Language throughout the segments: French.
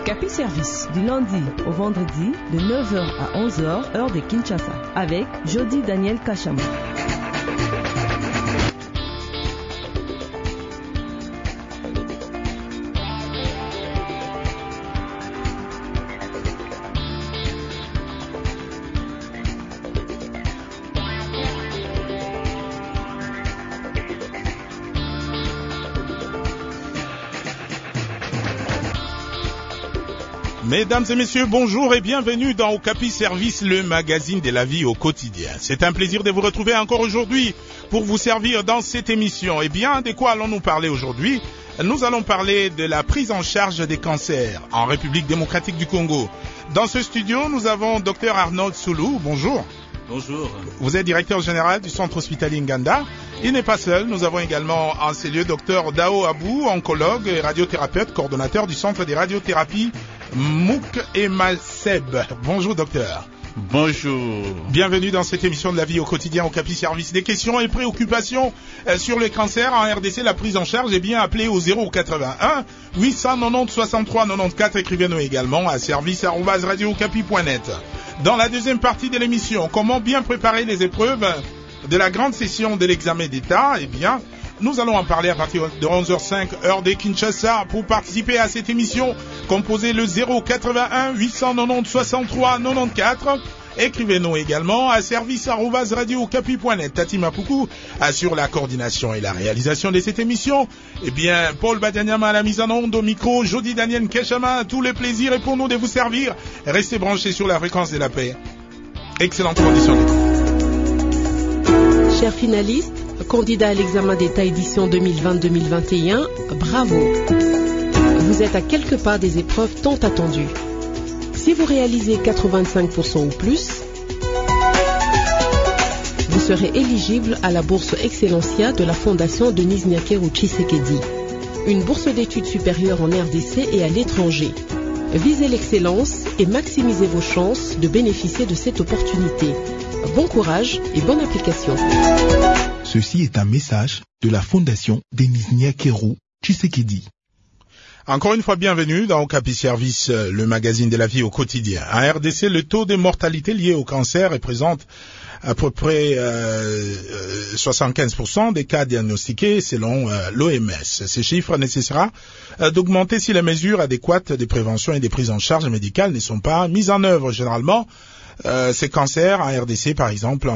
Okapi Service, du lundi au vendredi, de 9h à 11h, heure de Kinshasa, avec Jody Daniel Kachama. Mesdames et messieurs, bonjour et bienvenue dans Okapi Service, le magazine de la vie au quotidien. C'est un plaisir de vous retrouver encore aujourd'hui pour vous servir dans cette émission. Eh bien, de quoi allons-nous parler aujourd'hui? Nous allons parler de la prise en charge des cancers en République démocratique du Congo. Dans ce studio, nous avons Dr Arnold Soulou. Bonjour. Bonjour. Vous êtes directeur général du centre hospitalier Nganda. Il n'est pas seul. Nous avons également en ces lieux Dr Dao Abou, oncologue et radiothérapeute, coordonnateur du centre des radiothérapies Mouk et Malseb. Bonjour docteur. Bonjour. Bienvenue dans cette émission de la vie au quotidien au Okapi Service. Des questions et préoccupations sur le cancer en RDC, la prise en charge est bien appelée au 081 890 63 94. Écrivez-nous également à service@radiookapi.net. Dans la deuxième partie de l'émission, comment bien préparer les épreuves de la grande session de l'examen d'État? Eh bien, nous allons en parler à partir de 11h05, heure de Kinshasa. Pour participer à cette émission, composez le 081 890 63 94. Écrivez-nous également à service@radiookapi.net. Tati Mapoukou assure la coordination et la réalisation de cette émission. Eh bien, Paul Badianyama à la mise en onde, au micro, Jody Daniel Keshama, tout le plaisir est pour nous de vous servir. Restez branchés sur la fréquence de la paix. Excellente condition d'écoute. Chers finalistes, candidats à l'examen d'État édition 2020-2021, bravo. Vous êtes à quelques pas des épreuves tant attendues. Si vous réalisez 85% ou plus, vous serez éligible à la bourse Excellencia de la Fondation Denis Nyakeru Tshisekedi, une bourse d'études supérieures en RDC et à l'étranger. Visez l'excellence et maximisez vos chances de bénéficier de cette opportunité. Bon courage et bonne application. Ceci est un message de la Fondation Denis Nyakeru Tshisekedi. Encore une fois, bienvenue dans Okapi Service, le magazine de la vie au quotidien. En RDC, le taux de mortalité lié au cancer représente à peu près 75% des cas diagnostiqués selon l'OMS. Ces chiffres nécessitera d'augmenter si les mesures adéquates de prévention et de prise en charge médicale ne sont pas mises en œuvre. Généralement, ces cancers en RDC, par exemple,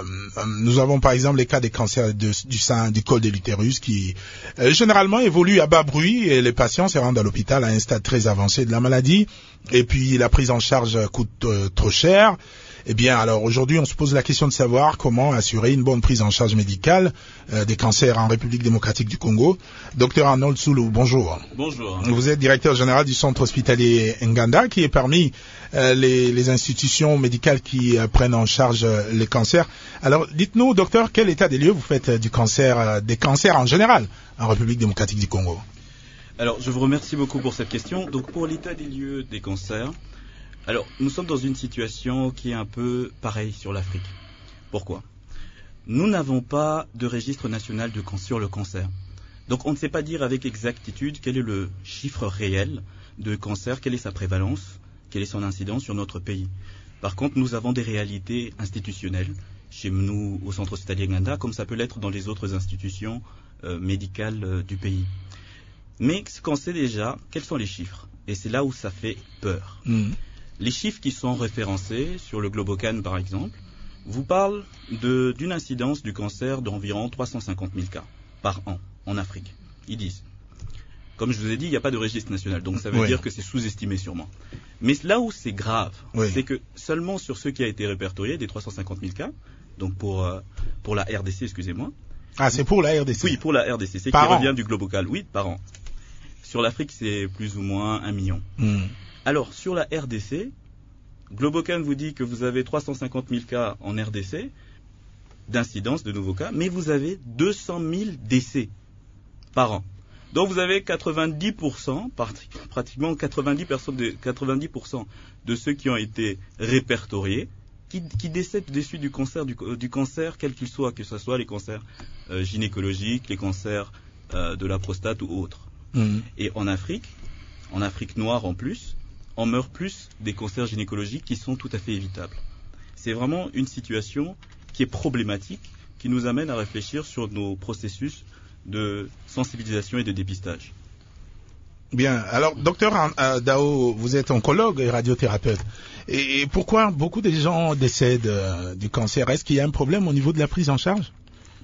nous avons par exemple les cas des cancers du sein, du col de l'utérus qui généralement évoluent à bas bruit et les patients se rendent à l'hôpital à un stade très avancé de la maladie et puis la prise en charge coûte trop cher. Eh bien, alors aujourd'hui, on se pose la question de savoir comment assurer une bonne prise en charge médicale des cancers en République démocratique du Congo. Dr Arnold Soulou, bonjour. Bonjour. Vous êtes directeur général du centre hospitalier Nganda, qui est parmi les institutions médicales qui prennent en charge les cancers. Alors, dites-nous, docteur, quel état des lieux vous faites des cancers en général en République démocratique du Congo? Alors, je vous remercie beaucoup pour cette question. Donc, pour l'état des lieux des cancers, alors, nous sommes dans une situation qui est un peu pareille sur l'Afrique. Pourquoi? Nous n'avons pas de registre national sur le cancer. Donc, on ne sait pas dire avec exactitude quel est le chiffre réel de cancer, quelle est sa prévalence, quelle est son incidence sur notre pays. Par contre, nous avons des réalités institutionnelles chez nous au centre hospitalier Nganda, comme ça peut l'être dans les autres institutions médicales du pays. Mais ce qu'on sait déjà, quels sont les chiffres? Et c'est là où ça fait peur. Les chiffres qui sont référencés sur le Globocan, par exemple, vous parlent d'une incidence du cancer d'environ 350 000 cas par an en Afrique. Ils disent. Comme je vous ai dit, il n'y a pas de registre national, donc ça veut dire que c'est sous-estimé sûrement. Mais là où c'est grave, c'est que seulement sur ceux qui a été répertorié, des 350 000 cas, donc pour la RDC, excusez-moi. Ah, c'est pour la RDC? Oui, pour la RDC, c'est qui revient du Globocan, oui, par an. Sur l'Afrique, c'est plus ou moins 1 million. Alors, sur la RDC, Globocan vous dit que vous avez 350 000 cas en RDC, d'incidence de nouveaux cas, mais vous avez 200 000 décès par an. Donc vous avez 90%, pratiquement 90% de ceux qui ont été répertoriés, qui décèdent des suites du cancer, quel qu'il soit, que ce soit les cancers gynécologiques, les cancers de la prostate ou autres. Et en Afrique noire en plus, en meurent plus des cancers gynécologiques qui sont tout à fait évitables. C'est vraiment une situation qui est problématique, qui nous amène à réfléchir sur nos processus de sensibilisation et de dépistage. Bien. Alors, docteur Dao, vous êtes oncologue et radiothérapeute. Et pourquoi beaucoup de gens décèdent du cancer? Est-ce qu'il y a un problème au niveau de la prise en charge?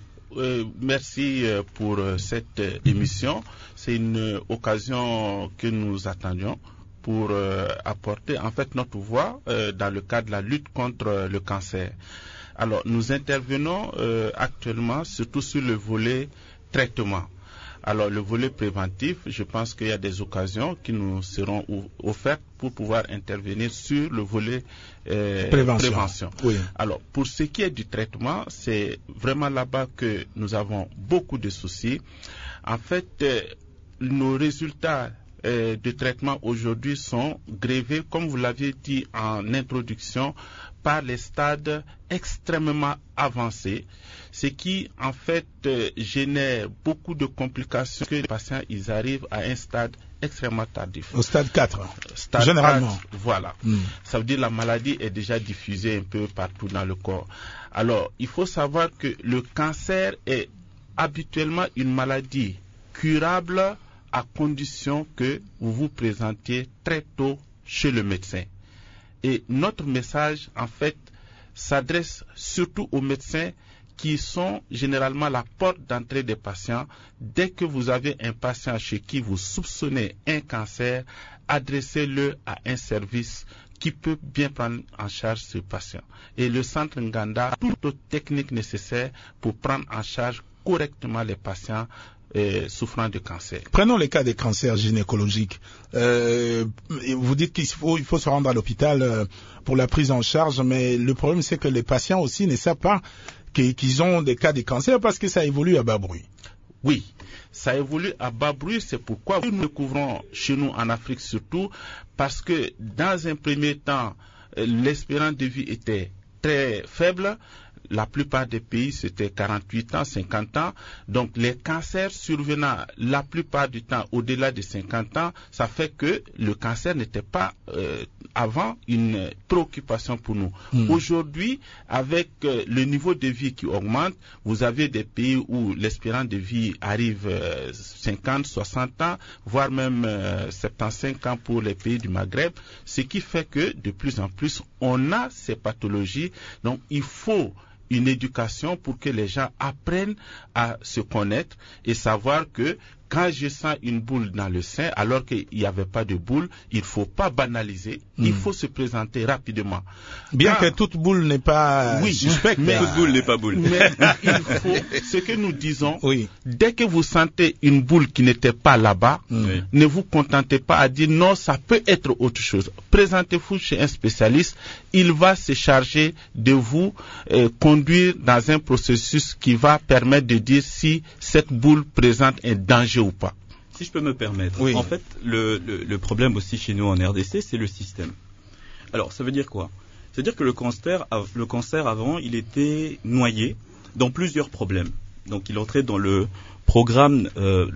Merci pour cette émission. C'est une occasion que nous attendions pour apporter en fait notre voix dans le cadre de la lutte contre le cancer. Alors, nous intervenons actuellement surtout sur le volet traitement. Alors, le volet préventif, je pense qu'il y a des occasions qui nous seront offertes pour pouvoir intervenir sur le volet prévention. Oui. Alors, pour ce qui est du traitement, c'est vraiment là-bas que nous avons beaucoup de soucis. En fait, nos résultats de traitement aujourd'hui sont grevés, comme vous l'aviez dit en introduction, par les stades extrêmement avancés, ce qui en fait génère beaucoup de complications que les patients ils arrivent à un stade extrêmement tardif. Au stade 4, généralement. 4, voilà. Ça veut dire que la maladie est déjà diffusée un peu partout dans le corps. Alors, il faut savoir que le cancer est habituellement une maladie curable à condition que vous vous présentiez très tôt chez le médecin. Et notre message, en fait, s'adresse surtout aux médecins qui sont généralement la porte d'entrée des patients. Dès que vous avez un patient chez qui vous soupçonnez un cancer, adressez-le à un service qui peut bien prendre en charge ce patient. Et le centre Nganda a toutes les techniques nécessaires pour prendre en charge correctement les patients souffrant de cancer. Prenons les cas des cancers gynécologiques. Vous dites qu'il faut se rendre à l'hôpital pour la prise en charge, mais le problème c'est que les patients aussi ne savent pas qu'ils ont des cas de cancer parce que ça évolue à bas bruit. Oui, ça évolue à bas bruit, c'est pourquoi nous découvrons chez nous en Afrique surtout, parce que dans un premier temps, l'espérance de vie était très faible. La plupart des pays, c'était 48 ans, 50 ans. Donc, les cancers survenant la plupart du temps au-delà de 50 ans, ça fait que le cancer n'était pas avant une préoccupation pour nous. Aujourd'hui, avec le niveau de vie qui augmente, vous avez des pays où l'espérance de vie arrive 50, 60 ans, voire même 75 ans pour les pays du Maghreb, ce qui fait que de plus en plus, on a ces pathologies. Donc, il faut une éducation pour que les gens apprennent à se connaître et savoir que quand je sens une boule dans le sein, alors qu'il n'y avait pas de boule, il ne faut pas banaliser, il faut se présenter rapidement. Bien que toute boule n'est pas suspecte. Mais toute boule n'est pas boule. Mais il faut, ce que nous disons, dès que vous sentez une boule qui n'était pas là-bas, ne vous contentez pas à dire non, ça peut être autre chose. Présentez-vous chez un spécialiste, il va se charger de vous conduire dans un processus qui va permettre de dire si cette boule présente un danger ou pas. Si je peux me permettre, en fait, le problème aussi chez nous en RDC, c'est le système. Alors, ça veut dire quoi? C'est-à-dire que le cancer avant, il était noyé dans plusieurs problèmes. Donc, il entrait dans le programme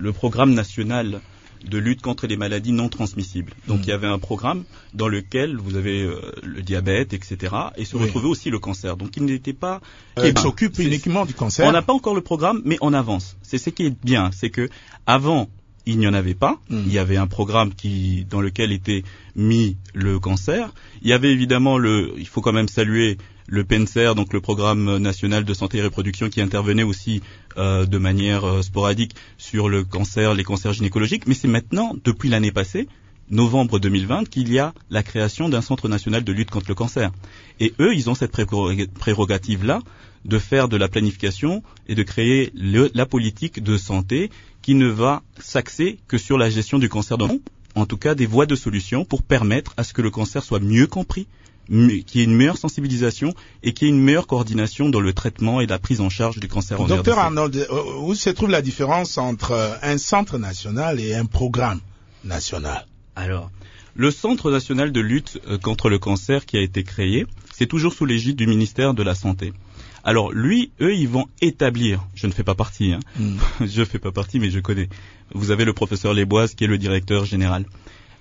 national de lutte contre les maladies non transmissibles. Donc, il y avait un programme dans lequel vous avez le diabète, etc. et se retrouvait aussi le cancer. Donc, il n'était pas... qui s'occupe uniquement du cancer. On n'a pas encore le programme, mais on avance. C'est ce qui est bien. C'est que avant, il n'y en avait pas. Il y avait un programme dans lequel était mis le cancer. Il y avait évidemment il faut quand même saluer le PNCR, donc le Programme national de santé et reproduction, qui intervenait aussi de manière sporadique sur le cancer, les cancers gynécologiques. Mais c'est maintenant, depuis l'année passée, novembre 2020, qu'il y a la création d'un centre national de lutte contre le cancer. Et eux, ils ont cette prérogative-là de faire de la planification et de créer la politique de santé qui ne va s'axer que sur la gestion du cancer dans le monde, en tout cas des voies de solution pour permettre à ce que le cancer soit mieux compris, qu'il y ait une meilleure sensibilisation et qu'il y ait une meilleure coordination dans le traitement et la prise en charge du cancer en RDC. Docteur Arnold, où se trouve la différence entre un centre national et un programme national? Alors, le Centre national de lutte contre le cancer qui a été créé, c'est toujours sous l'égide du ministère de la Santé. Alors eux, ils vont établir, je ne fais pas partie, je fais pas partie, mais je connais. Vous avez le professeur Lesboise qui est le directeur général.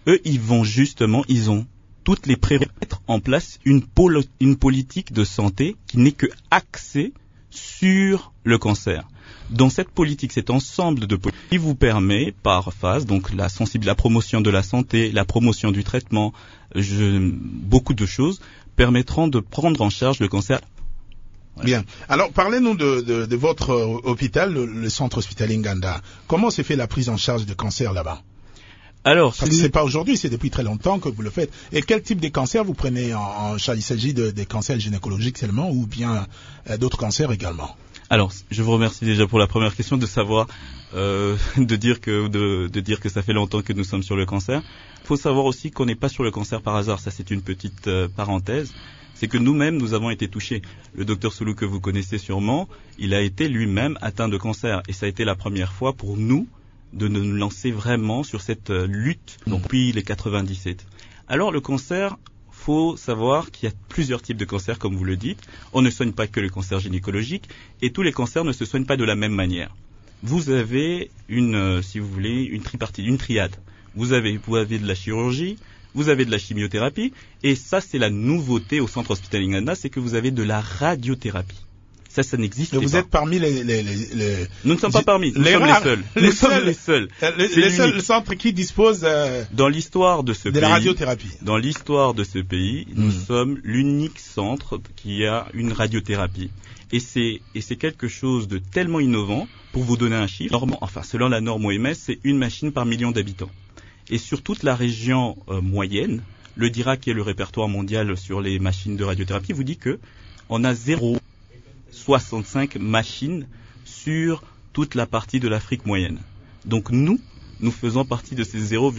Eux, ils ont toutes les prérequis pour mettre en place une politique de santé qui n'est que axée sur le cancer. Dans cette politique, cet ensemble de politiques qui vous permet par phase, donc la promotion de la santé, la promotion du traitement, beaucoup de choses permettront de prendre en charge le cancer. Ouais. Bien. Alors, parlez-nous de votre hôpital, le centre hospitalier Nganda. Comment se fait la prise en charge de cancer là-bas? Alors, parce que c'est pas aujourd'hui, c'est depuis très longtemps que vous le faites. Et quel type de cancer vous prenez en charge? Il s'agit des cancers gynécologiques seulement ou bien d'autres cancers également? Alors, je vous remercie déjà pour la première question de savoir, de dire que ça fait longtemps que nous sommes sur le cancer. Il faut savoir aussi qu'on n'est pas sur le cancer par hasard. Ça, c'est une petite parenthèse. C'est que nous-mêmes, nous avons été touchés. Le docteur Soulou, que vous connaissez sûrement, il a été lui-même atteint de cancer. Et ça a été la première fois pour nous de nous lancer vraiment sur cette lutte depuis les 97. Alors, le cancer, faut savoir qu'il y a plusieurs types de cancers, comme vous le dites. On ne soigne pas que le cancer gynécologique, et tous les cancers ne se soignent pas de la même manière. Vous avez si vous voulez, une triade. Vous avez de la chirurgie, vous avez de la chimiothérapie, et ça, c'est la nouveauté au centre hospitalier Nganda, c'est que vous avez de la radiothérapie. Ça n'existe pas. Vous êtes parmi Nous ne sommes pas parmi, nous sommes les seuls. Nous sommes les seuls. Les seuls centres qui disposent dans l'histoire de ce pays, la radiothérapie. Dans l'histoire de ce pays, nous sommes l'unique centre qui a une radiothérapie. Et c'est quelque chose de tellement innovant. Pour vous donner un chiffre, selon la norme OMS, c'est une machine par million d'habitants. Et sur toute la région moyenne, le DIRA, qui est le répertoire mondial sur les machines de radiothérapie, vous dit que on a 0,65 machines sur toute la partie de l'Afrique moyenne. Donc nous faisons partie de ces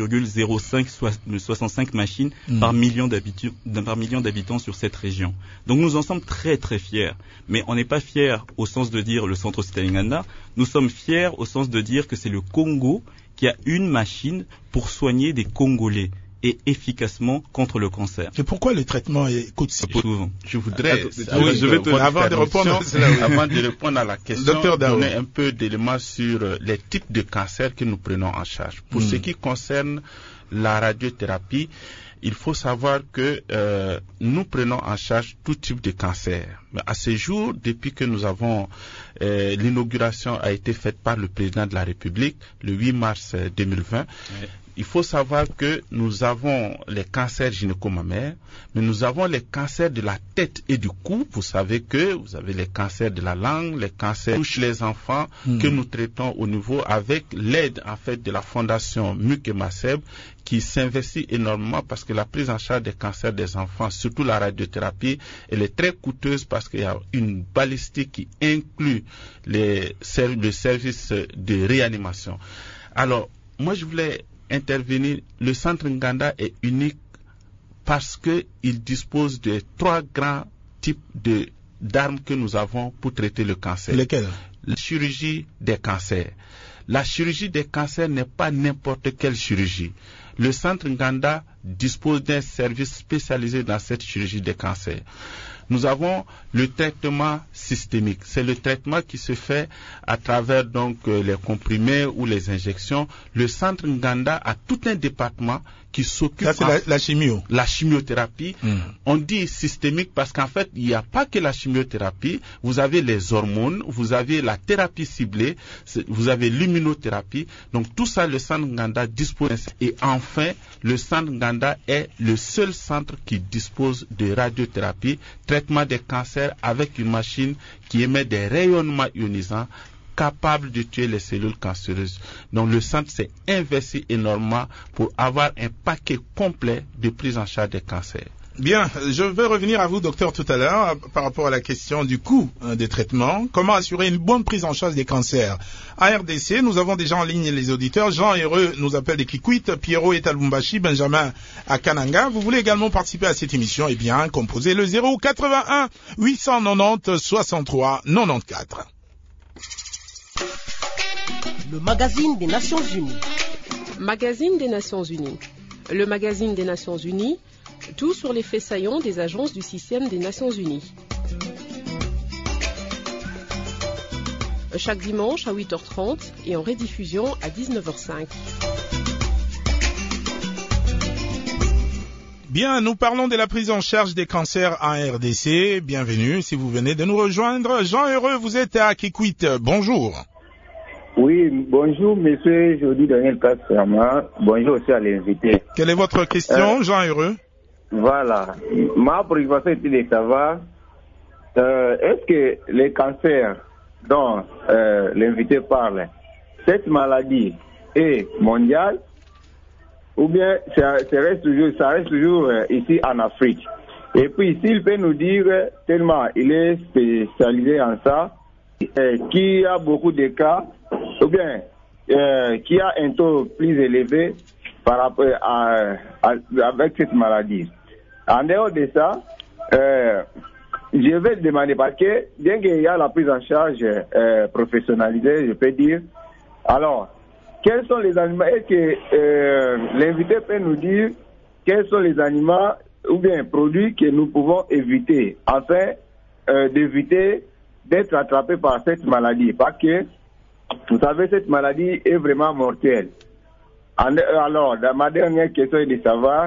0,0565 machines par million d'habitants sur cette région. Donc nous en sommes très très fiers. Mais on n'est pas fiers au sens de dire le centre hospitalier Nganda. Nous sommes fiers au sens de dire que c'est le Congo qui a une machine pour soigner des Congolais et efficacement contre le cancer. Et pourquoi le traitement coûte si peu? Je voudrais, avant de répondre à la question, donner un peu d'éléments sur les types de cancers que nous prenons en charge. Pour ce qui concerne la radiothérapie, il faut savoir que nous prenons en charge tout type de cancer. Mais à ce jour, depuis que nous avons l'inauguration a été faite par le président de la République le 8 mars 2020. Il faut savoir que nous avons les cancers gynéco-mammaires, mais nous avons les cancers de la tête et du cou. Vous savez que vous avez les cancers de la langue, les cancers touchent les enfants que nous traitons au niveau avec l'aide en fait de la fondation Muc et Maseb qui s'investit énormément parce que la prise en charge des cancers des enfants, surtout la radiothérapie, elle est très coûteuse parce qu'il y a une balistique qui inclut le service de réanimation. Alors, moi je voulais intervenir. Le centre Nganda est unique parce qu'il dispose de 3 grands types d'armes que nous avons pour traiter le cancer. Lesquelles? La chirurgie des cancers. La chirurgie des cancers n'est pas n'importe quelle chirurgie. Le centre Nganda dispose d'un service spécialisé dans cette chirurgie des cancers. Nous avons le traitement systémique. C'est le traitement qui se fait à travers donc les comprimés ou les injections. Le centre Nganda a tout un département qui s'occupe... Ça, c'est la chimio. La chimiothérapie. On dit systémique parce qu'en fait, il n'y a pas que la chimiothérapie. Vous avez les hormones, vous avez la thérapie ciblée, vous avez l'immunothérapie. Donc tout ça, le centre Nganda dispose. Et enfin, le centre Nganda est le seul centre qui dispose de radiothérapie, traitement des cancers avec une machine qui émet des rayonnements ionisants capable de tuer les cellules cancéreuses. Donc le centre s'est investi énormément pour avoir un paquet complet de prise en charge des cancers. Bien, je vais revenir à vous, docteur, tout à l'heure, par rapport à la question du coût des traitements. Comment assurer une bonne prise en charge des cancers? À RDC, nous avons déjà en ligne les auditeurs. Jean Heureux nous appelle des Kikwit, Pierrot est à Lubumbashi, Benjamin à Kananga. Vous voulez également participer à cette émission? Eh bien, composez le 081 890 63 94. Le magazine des Nations Unies. Magazine des Nations Unies. Le magazine des Nations Unies, tout sur les faits saillants des agences du système des Nations Unies. Chaque dimanche à 8h30 et en rediffusion à 19h05. Bien, nous parlons de la prise en charge des cancers en RDC. Bienvenue si vous venez de nous rejoindre. Jean Heureux, vous êtes à Kikwit. Bonjour. Oui, bonjour, monsieur Jody Daniel Kasserma. Bonjour aussi à l'invité. Quelle est votre question, Jean Heureux? Voilà. Ma préoccupation était de savoir, est-ce que les cancers dont l'invité parle, cette maladie est mondiale ou bien ça reste toujours ici en Afrique? Et puis, s'il peut nous dire, tellement il est spécialisé en ça, qu'il y a beaucoup de cas, ou bien qui a un taux plus élevé par rapport avec cette maladie. En dehors de ça, je vais demander, parce que bien qu'il y a la prise en charge professionnalisée, je peux dire, alors, quels sont les animaux? Est-ce que l'invité peut nous dire quels sont les animaux ou bien produits que nous pouvons éviter afin d'éviter d'être attrapé par cette maladie? Parce que, vous savez, cette maladie est vraiment mortelle. Alors, ma dernière question est de savoir,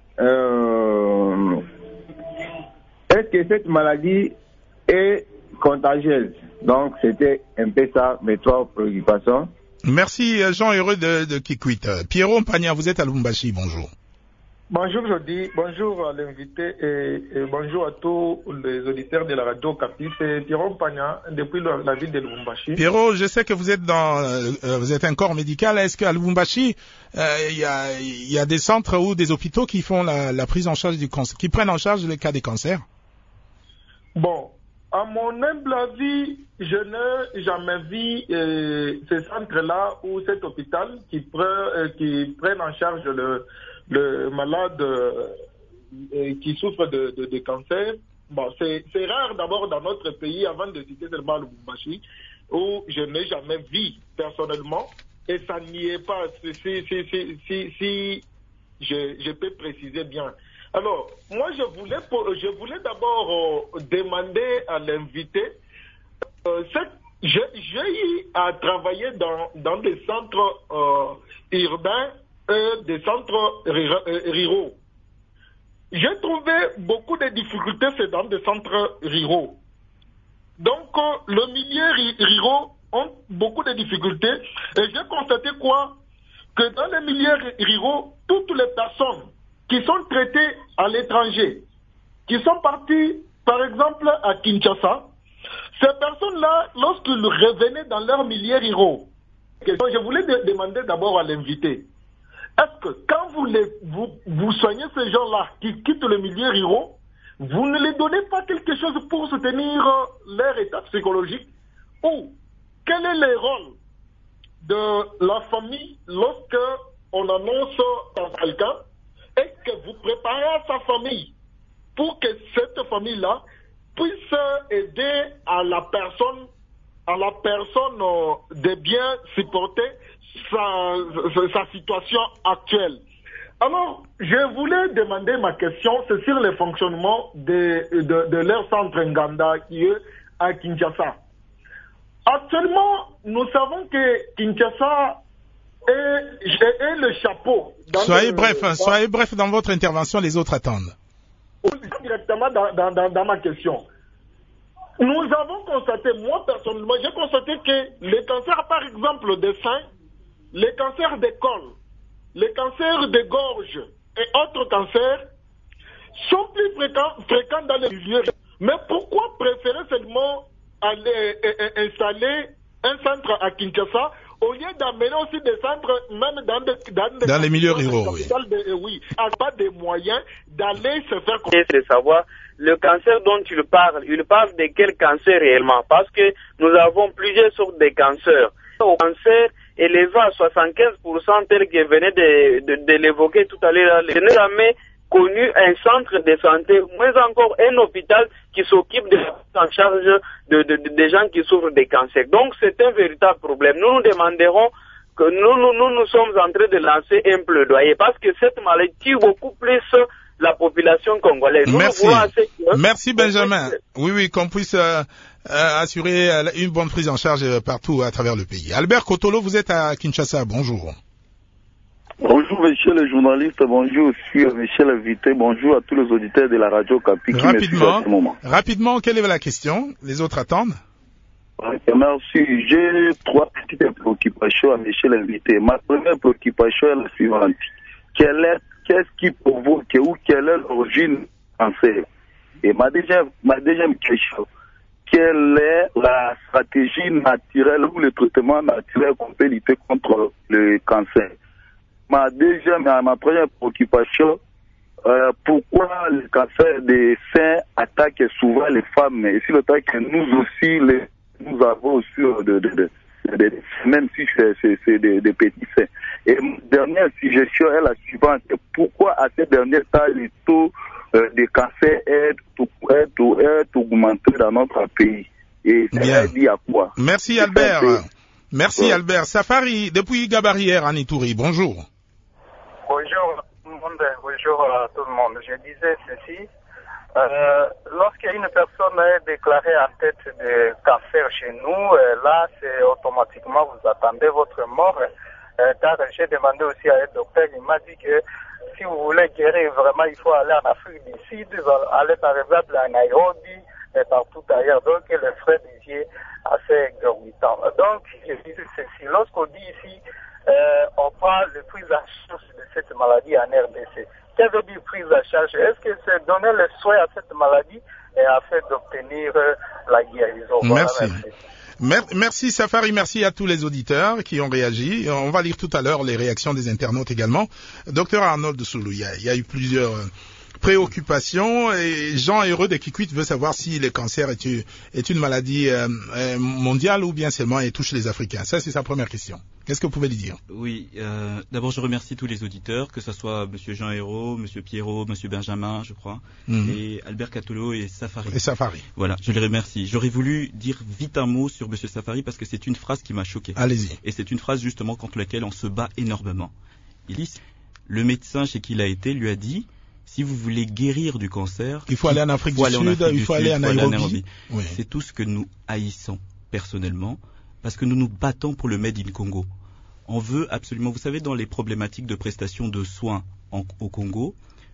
est-ce que cette maladie est contagieuse? Donc, c'était un peu ça, mes trois préoccupations. Merci, Jean Heureux de Kikwit. Pierrot Mpagna, vous êtes à Lubumbashi, bonjour. Bonjour Jody, bonjour à l'invité et bonjour à tous les auditeurs de la radio Okapi. C'est Pierrot Mpagna depuis la ville de Lubumbashi. Pierrot, je sais que vous êtes vous êtes un corps médical. Est-ce qu'à Lubumbashi, il y a des centres ou des hôpitaux qui font la prise en charge du cancer, qui prennent en charge les cas des cancers? Bon, à mon humble avis, je n'ai jamais vu ce centre-là ou cet hôpital qui prennent en charge le malade qui souffre de cancer. Bon, c'est rare d'abord dans notre pays, avant de citer seulement le Lubumbashi, où je n'ai jamais vu personnellement, et ça n'y est pas, si je peux préciser bien. Alors, moi je voulais d'abord demander à l'invité, j'ai eu à travailler dans des centres urbains, des centres ruraux. J'ai trouvé beaucoup de difficultés dans des centres ruraux. Donc, le milieu rural ont beaucoup de difficultés. Et j'ai constaté quoi? Que dans les milieux ruraux, toutes les personnes qui sont traitées à l'étranger, qui sont parties, par exemple, à Kinshasa, ces personnes-là, lorsqu'ils revenaient dans leur milieu ruraux, je voulais demander d'abord à l'invité, est-ce que quand vous soignez ces gens-là qui quittent le milieu rural, vous ne les donnez pas quelque chose pour soutenir leur état psychologique? Ou quel est le rôle de la famille lorsque on annonce à quelqu'un et que vous préparez à sa famille pour que cette famille-là puisse aider à la personne de bien supporter sa situation actuelle. Alors, je voulais demander ma question, c'est sur le fonctionnement de leur centre Nganda qui est à Kinshasa. Actuellement, nous savons que Kinshasa est le chapeau. Soyez bref dans votre intervention, les autres attendent. Directement dans ma question. Nous avons constaté, moi personnellement, j'ai constaté que les cancers, par exemple, des seins, les cancers des cols, les cancers de gorge et autres cancers sont plus fréquents dans les milieux. Mais pourquoi préférer seulement aller installer un centre à Kinshasa au lieu d'amener aussi des centres même dans les milieux ruraux? Oui, il n'y a pas de moyens d'aller se faire connaître. C'est de savoir le cancer dont il parle de quel cancer réellement? Parce que nous avons plusieurs sortes de cancers. Au cancer élevé à 75% tel que venait de l'évoquer tout à l'heure, je n'ai jamais connu un centre de santé, moins encore un hôpital qui s'occupe de la prise en charge des gens qui souffrent de cancer. Donc c'est un véritable problème. Nous demanderons que nous sommes en train de lancer un plaidoyer parce que cette maladie tue beaucoup plus la population congolaise. Merci Benjamin. Oui, qu'on puisse assurer une bonne prise en charge partout à travers le pays. Albert Kotolo, vous êtes à Kinshasa, bonjour. Bonjour monsieur le journaliste, bonjour aussi monsieur l'invité, bonjour à tous les auditeurs de la radio Capi qui me suivent à ce moment. Rapidement, quelle est la question? Les autres attendent. Merci. J'ai 3 petites préoccupations à monsieur l'invité. Ma première préoccupation est la suivante. Qu'est-ce qui provoque ou quelle est l'origine du cancer? Et ma deuxième question, quelle est la stratégie naturelle ou le traitement naturel qu'on peut lutter contre le cancer? Ma troisième préoccupation, pourquoi le cancer des seins attaque souvent les femmes, et si le temps que nous aussi, nous avons aussi même si c'est des petits seins. Et ma dernière suggestion est la suivante. Pourquoi à ces derniers temps, les taux de cancer est augmenté dans notre pays? Et ça dit à quoi? Merci Albert. Merci Albert. Safari, depuis Gabarière en Ituri, bonjour. Bonjour tout le monde, bonjour à tout le monde. Je disais ceci. Lorsqu'une personne est déclarée en tête de cancer chez nous, là, c'est automatiquement, vous attendez votre mort. Car j'ai demandé aussi à un docteur, il m'a dit que si vous voulez guérir vraiment, il faut aller en Afrique du Sud, aller par exemple à Nairobi et partout ailleurs. Donc, les frais deviennent assez exorbitants. Donc, je disais ceci. Lorsqu'on dit ici, on parle de prise en charge de cette maladie en RDC. Qu'est-ce que dit prise en charge? Est-ce que c'est donner le soin à cette maladie et afin d'obtenir la guérison? Merci. Merci Safari, merci à tous les auditeurs qui ont réagi. On va lire tout à l'heure les réactions des internautes également. Docteur Arnold Soulou, il y a eu plusieurs préoccupations et Jean Heureux de Kikwit veut savoir si le cancer est une maladie mondiale ou bien seulement elle touche les Africains. Ça, c'est sa première question. Qu'est-ce que vous pouvez lui dire? Oui, d'abord je remercie tous les auditeurs, que ce soit monsieur Jean Hérault, monsieur Pierrot, monsieur Benjamin, je crois, et Albert Catolo et Safari. Voilà, je les remercie. J'aurais voulu dire vite un mot sur monsieur Safari parce que c'est une phrase qui m'a choqué. Allez-y. Et c'est une phrase justement contre laquelle on se bat énormément. Il dit, le médecin chez qui il a été lui a dit, si vous voulez guérir du cancer, il faut aller en Afrique du Sud, il faut aller en Nairobi. Oui. C'est tout ce que nous haïssons personnellement parce que nous nous battons pour le Made in Congo. On veut absolument, vous savez, dans les problématiques de prestation de soins au Congo,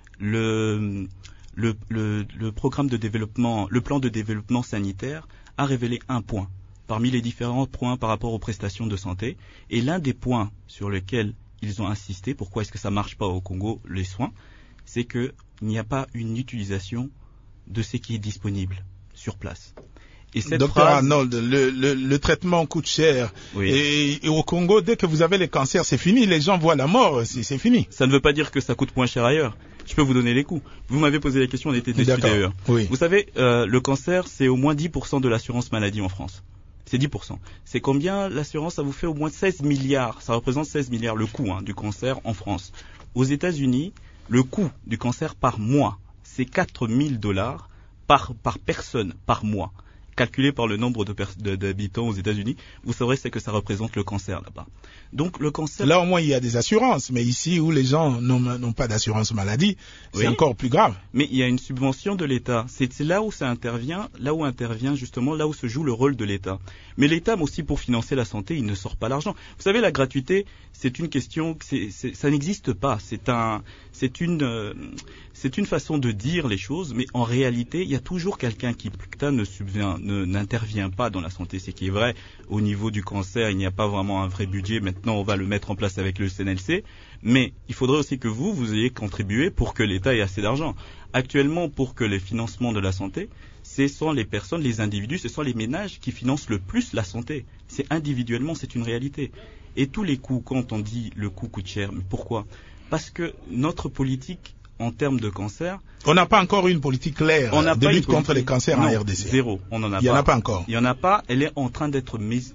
le programme de développement, le plan de développement sanitaire a révélé un point parmi les différents points par rapport aux prestations de santé. Et l'un des points sur lesquels ils ont insisté, pourquoi est-ce que ça marche pas au Congo, les soins, c'est qu'il n'y a pas une utilisation de ce qui est disponible sur place. Et cette Docteur Arnold, le traitement coûte cher. Oui. Et au Congo, dès que vous avez les cancers, c'est fini. Les gens voient la mort, c'est fini. Ça ne veut pas dire que ça coûte moins cher ailleurs. Je peux vous donner les coûts. Vous m'avez posé la question, on était déçus d'ailleurs. Oui. Vous savez, le cancer, c'est au moins 10% de l'assurance maladie en France. C'est 10%. C'est combien l'assurance? Ça vous fait au moins 16 milliards. Ça représente 16 milliards le coût du cancer en France. Aux États-Unis, le coût du cancer par mois, c'est $4,000 par personne par mois. Calculé par le nombre d'habitants aux États-Unis, vous saurez ce que ça représente le cancer là-bas. Donc le cancer. Là au moins il y a des assurances, mais ici où les gens n'ont pas d'assurance maladie, c'est encore plus grave. Mais il y a une subvention de l'État. C'est là où ça intervient, là où se joue le rôle de l'État. Mais l'État aussi pour financer la santé, il ne sort pas l'argent. Vous savez, la gratuité, c'est une question, ça n'existe pas. C'est une façon de dire les choses, mais en réalité, il y a toujours quelqu'un qui n'intervient pas dans la santé. C'est qui est vrai, au niveau du cancer, il n'y a pas vraiment un vrai budget. Maintenant, on va le mettre en place avec le CNLC. Mais il faudrait aussi que vous ayez contribué pour que l'État ait assez d'argent. Actuellement, pour que les financements de la santé, ce sont les personnes, les individus, ce sont les ménages qui financent le plus la santé. C'est individuellement, c'est une réalité. Et tous les coûts, quand on dit le coût coûte cher, mais pourquoi? Parce que notre politique, en termes de cancer... On n'a pas encore une politique claire de lutte contre les cancers en RDC. Zéro, on n'en a pas. Il n'y en a pas encore. Il n'y en a pas, elle est en train d'être mise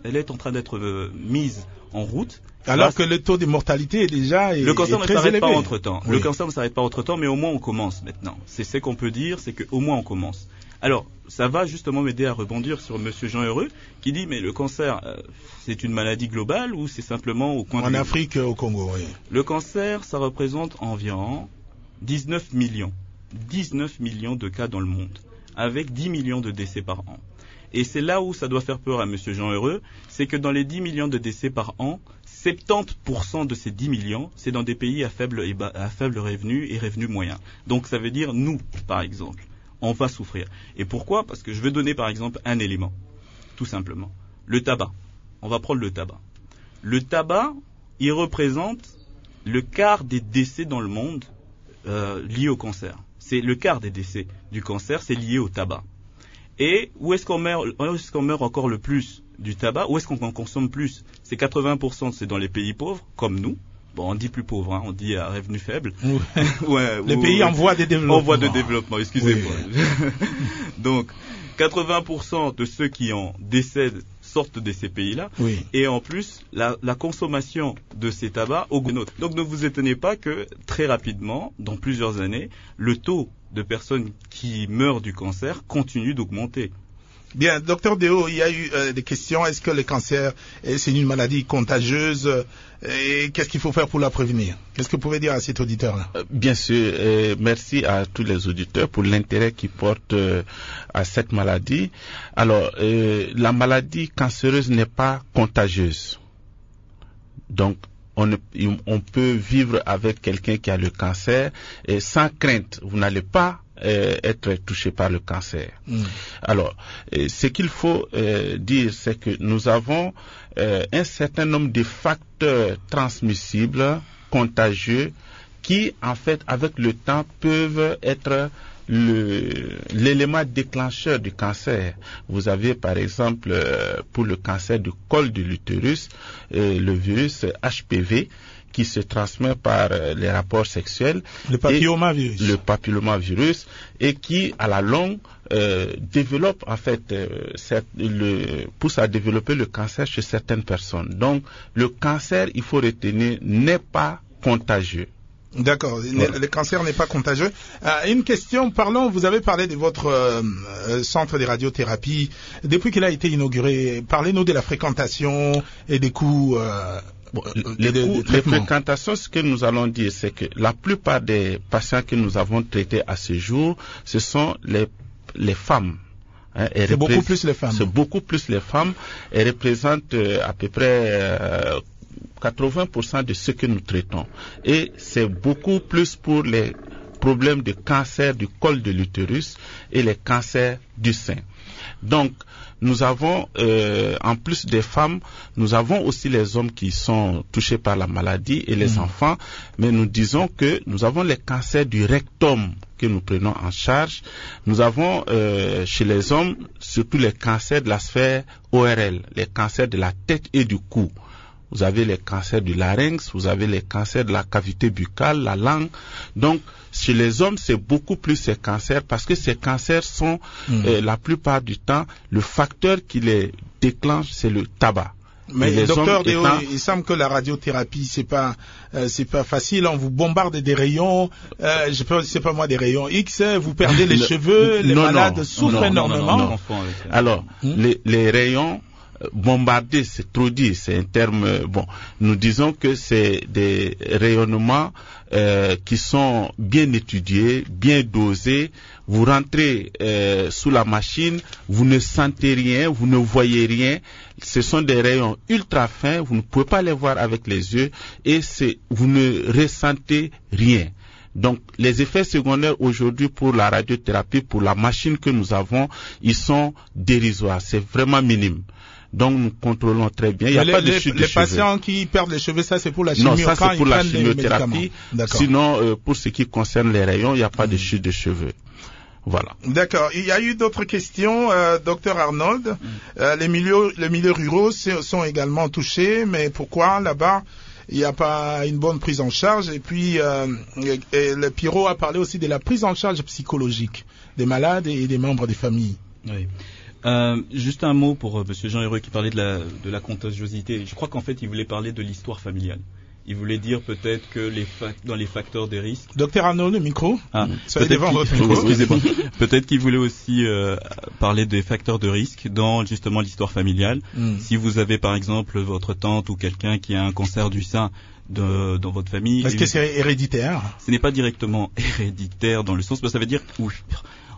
en route. Alors que le taux de mortalité est déjà le cancer est ne très s'arrête élevé. pas entre-temps. Oui. Le cancer ne s'arrête pas entre-temps, mais au moins on commence maintenant. C'est ce qu'on peut dire, c'est qu'au moins on commence. Alors, ça va justement m'aider à rebondir sur monsieur Jean Heureux, qui dit, mais le cancer, c'est une maladie globale ou c'est simplement au coin en Afrique, au Congo, oui. Le cancer, ça représente environ 19 millions de cas dans le monde, avec 10 millions de décès par an. Et c'est là où ça doit faire peur à Monsieur Jean Heureux, c'est que dans les 10 millions de décès par an, 70% de ces 10 millions, c'est dans des pays à faible revenu et revenu moyen. Donc ça veut dire nous, par exemple, on va souffrir. Et pourquoi ? Parce que je vais donner par exemple un élément, tout simplement. Le tabac. On va prendre le tabac. Le tabac, il représente le quart des décès dans le monde liés au cancer. C'est le quart des décès du cancer, c'est lié au tabac. Et où est-ce qu'on meurt encore le plus du tabac? Où est-ce qu'on en consomme plus? C'est 80%, c'est dans les pays pauvres, comme nous. Bon, on dit plus pauvres, hein, on dit à revenu faible. Les pays en voie de développement. En voie de développement, excusez-moi. Oui. Donc, 80% de ceux qui en décèdent sortent de ces pays-là. Oui. Et en plus, la consommation de ces tabacs augmente. Donc ne vous étonnez pas que très rapidement, dans plusieurs années, le taux de personnes qui meurent du cancer continue d'augmenter. Bien, docteur Deo, il y a eu des questions. Est-ce que le cancer, c'est une maladie contagieuse et qu'est-ce qu'il faut faire pour la prévenir? Qu'est-ce que vous pouvez dire à cet auditeur-là? Bien sûr, merci à tous les auditeurs pour l'intérêt qu'ils portent à cette maladie. Alors, la maladie cancéreuse n'est pas contagieuse. Donc, on peut vivre avec quelqu'un qui a le cancer et sans crainte, vous n'allez pas être touché par le cancer. Alors, ce qu'il faut dire, c'est que nous avons un certain nombre de facteurs transmissibles, contagieux, qui, en fait, avec le temps, peuvent être l'élément déclencheur du cancer. Vous avez, par exemple, pour le cancer du col de l'utérus, le virus HPV, qui se transmet par les rapports sexuels. Le papillomavirus. Le papillomavirus, et qui, à la longue, développe, en fait, pousse à développer le cancer chez certaines personnes. Donc, le cancer, il faut retenir, n'est pas contagieux. D'accord, le cancer n'est pas contagieux. Une question, vous avez parlé de votre centre de radiothérapie. Depuis qu'il a été inauguré, parlez-nous de la fréquentation et des coûts. Les fréquentations, ce que nous allons dire, c'est que la plupart des patients que nous avons traités à ce jour, ce sont les femmes. C'est beaucoup plus les femmes. C'est beaucoup plus les femmes. Elles représentent à peu près 80% de ce que nous traitons. Et c'est beaucoup plus pour les problèmes de cancer du col de l'utérus et les cancers du sein. Donc, nous avons, en plus des femmes, nous avons aussi les hommes qui sont touchés par la maladie et les enfants, mais nous disons que nous avons les cancers du rectum que nous prenons en charge. Nous avons chez les hommes surtout les cancers de la sphère ORL, les cancers de la tête et du cou. Vous avez les cancers du larynx, vous avez les cancers de la cavité buccale, la langue. Donc, chez les hommes, c'est beaucoup plus ces cancers parce que ces cancers sont, la plupart du temps, le facteur qui les déclenche, c'est le tabac. Mais docteur Deo, il semble que la radiothérapie, c'est pas facile. On vous bombarde des rayons, c'est pas moi, des rayons X. Vous perdez les cheveux, les malades souffrent énormément. Alors, les rayons bombarder, c'est trop dit, c'est un terme, nous disons que c'est des rayonnements qui sont bien étudiés, bien dosés. Vous rentrez sous la machine, vous ne sentez rien, vous ne voyez rien. Ce sont des rayons ultra fins, vous ne pouvez pas les voir avec les yeux et vous ne ressentez rien. Donc, les effets secondaires aujourd'hui pour la radiothérapie, pour la machine que nous avons, ils sont dérisoires, c'est vraiment minime. Donc, nous contrôlons très bien. Il n'y a pas de chute de cheveux. Les patients qui perdent les cheveux, ça c'est pour la chimiothérapie. Non, ça c'est pour la chimiothérapie. Sinon, pour ce qui concerne les rayons, il n'y a pas de chute de cheveux. Voilà. D'accord. Il y a eu d'autres questions, docteur Arnold. Les milieux ruraux sont également touchés, mais pourquoi là-bas il n'y a pas une bonne prise en charge? Et puis, le Pierrot a parlé aussi de la prise en charge psychologique des malades et des membres des familles. Oui. Juste un mot pour Monsieur Jean Heureux qui parlait de la contagiosité. Je crois qu'en fait, il voulait parler de l'histoire familiale. Il voulait dire peut-être que dans les facteurs de risque. Docteur Arnaud, le micro. Soyez devant votre micro. Peut-être qu'il voulait aussi parler des facteurs de risque dans justement l'histoire familiale. Si vous avez par exemple votre tante ou quelqu'un qui a un cancer du sein dans votre famille. Est-ce que c'est héréditaire? Ce n'est pas directement héréditaire dans le sens, ça veut dire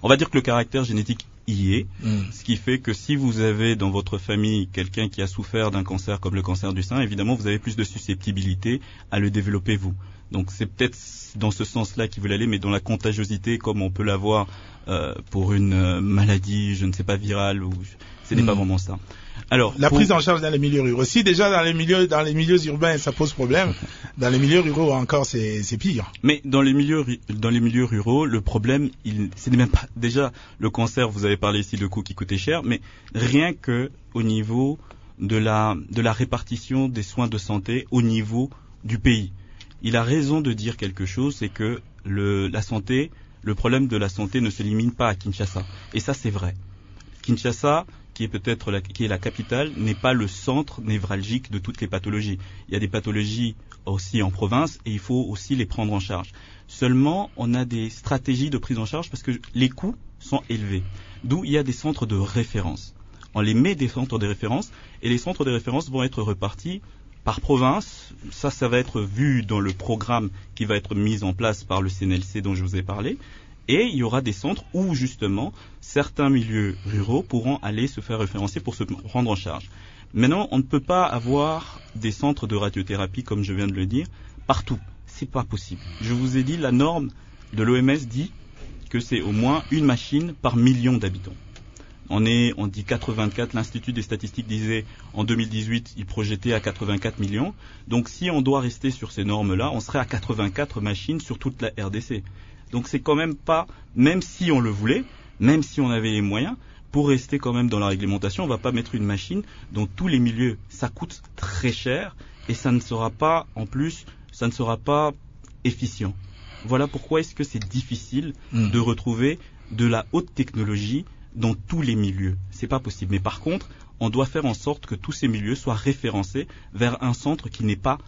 on va dire que le caractère génétique y est, ce qui fait que si vous avez dans votre famille quelqu'un qui a souffert d'un cancer comme le cancer du sein, évidemment vous avez plus de susceptibilité à le développer vous. Donc c'est peut-être dans ce sens-là qu'il veut aller, mais dans la contagiosité, comme on peut l'avoir pour une maladie, je ne sais pas, virale, ou ce n'est pas vraiment ça. Alors, la prise en charge dans les milieux ruraux. Si déjà dans les milieux urbains ça pose problème, dans les milieux ruraux encore c'est pire. Mais dans les milieux ruraux, le problème, c'est même pas déjà le cancer. Vous avez parlé ici de coûts qui coûtaient cher, mais rien que au niveau de la répartition des soins de santé au niveau du pays. Il a raison de dire quelque chose, c'est que le problème de la santé ne se limite pas à Kinshasa. Et ça, c'est vrai. Kinshasa, qui est la capitale, n'est pas le centre névralgique de toutes les pathologies. Il y a des pathologies aussi en province et il faut aussi les prendre en charge. Seulement, on a des stratégies de prise en charge parce que les coûts sont élevés. D'où il y a des centres de référence. On les met des centres de référence et les centres de référence vont être repartis par province. Ça va être vu dans le programme qui va être mis en place par le CNLC dont je vous ai parlé. Et il y aura des centres où, justement, certains milieux ruraux pourront aller se faire référencer pour se prendre en charge. Maintenant, on ne peut pas avoir des centres de radiothérapie, comme je viens de le dire, partout. C'est pas possible. Je vous ai dit, la norme de l'OMS dit que c'est au moins une machine par million d'habitants. On dit 84, l'Institut des statistiques disait en 2018, il projetait à 84 millions. Donc si on doit rester sur ces normes-là, on serait à 84 machines sur toute la RDC. Donc c'est quand même pas, même si on le voulait, même si on avait les moyens, pour rester quand même dans la réglementation, on ne va pas mettre une machine dans tous les milieux. Ça coûte très cher et ça ne sera pas, en plus, ça ne sera pas efficient. Voilà pourquoi est-ce que c'est difficile de retrouver de la haute technologie dans tous les milieux. C'est pas possible. Mais par contre, on doit faire en sorte que tous ces milieux soient référencés vers un centre qui n'est pas